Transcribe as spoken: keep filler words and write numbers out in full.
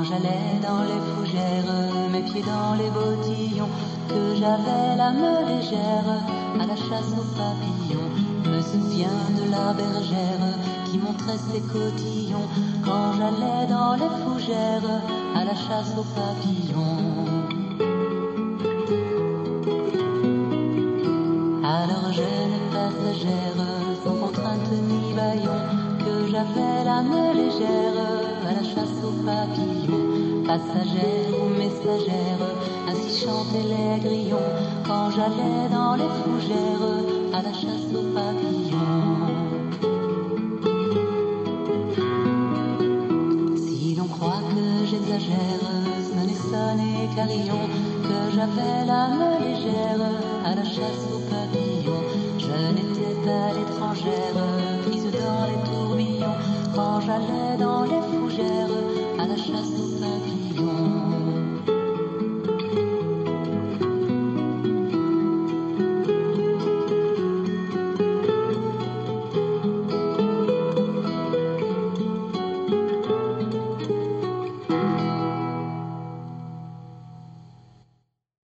j'allais dans les fougères, mes pieds dans les bottillons, que j'avais l'âme légère à la chasse aux papillons. Me souviens de la bergère qui montrait ses cotillons quand j'allais dans les fougères à la chasse aux papillons. Alors jeune passagère, sans contrainte ni bâillon, que j'avais l'âme légère à la chasse aux papillons. Passagère ou messagère, ainsi chantaient les grillons quand j'allais dans les fougères à la chasse aux papillons. Si l'on croit que j'exagère, sonne sonne et carillon, que j'avais l'âme légère à la chasse aux papillons. Je n'étais pas l'étrangère, prise dans les tourbillons, quand j'allais dans les fougères à la chasse aux papillons.